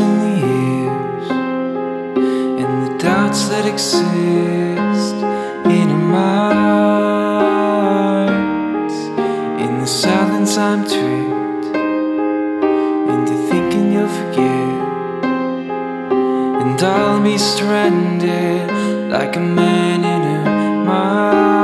in the years and the doubts that exist in our minds. In the silence I'm tricked into thinking you'll forget, and I'll be stranded like a man in a mine.